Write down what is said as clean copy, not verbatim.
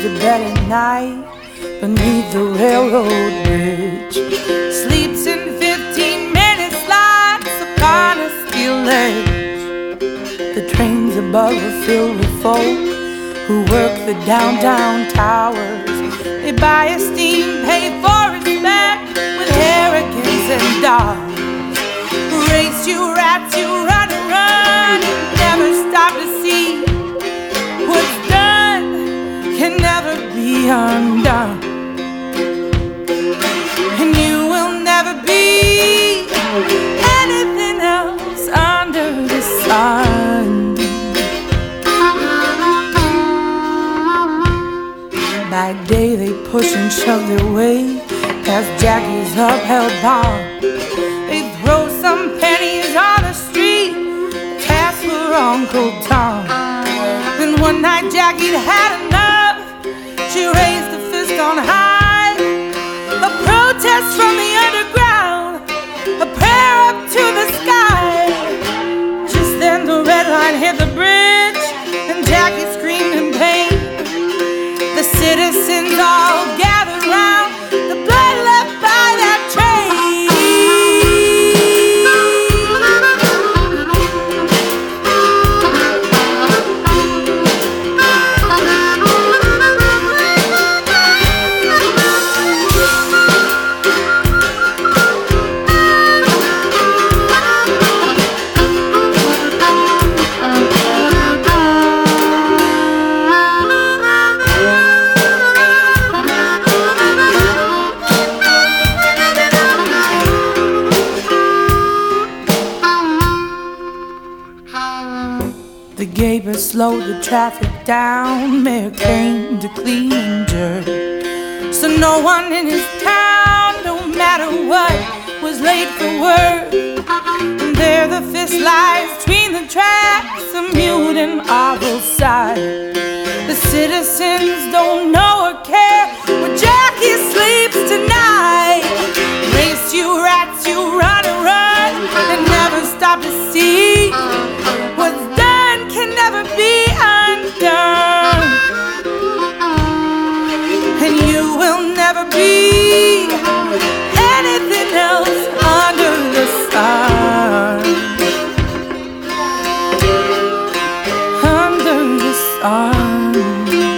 to bed at night beneath the railroad bridge. Sleeps in 15 minutes, slides upon a steel ledge. The trains above are filled with folk who work the downtown towers. They buy esteem, pay for respect with arrogance and dollars. Race you rats, you run and run, and never stop to see what's done can never be undone. And you will never be anything else under the sun. By day they push and shove their way past Jackie's upheld palm. They throw some pennies on the street, cast for Uncle Tom. Then one night Jackie had enough. She raised a fist on high, a protest from the underground, a prayer up to the sky. Just then the red line hit the bridge, and Jackie screamed in pain. The citizens all gathered round the blood left by that train. The gaper slowed the traffic down, Mayor came to clean and jerk. So no one in his town, no matter what, was late for work. And there the fist lies between the tracks, a mute and awful sight. The citizens don't know or care where Jackie sleeps tonight. Race you rats, you run and run, and never stop to see what's done can never be undone. And you will never be anything else under the sun. Under the sun.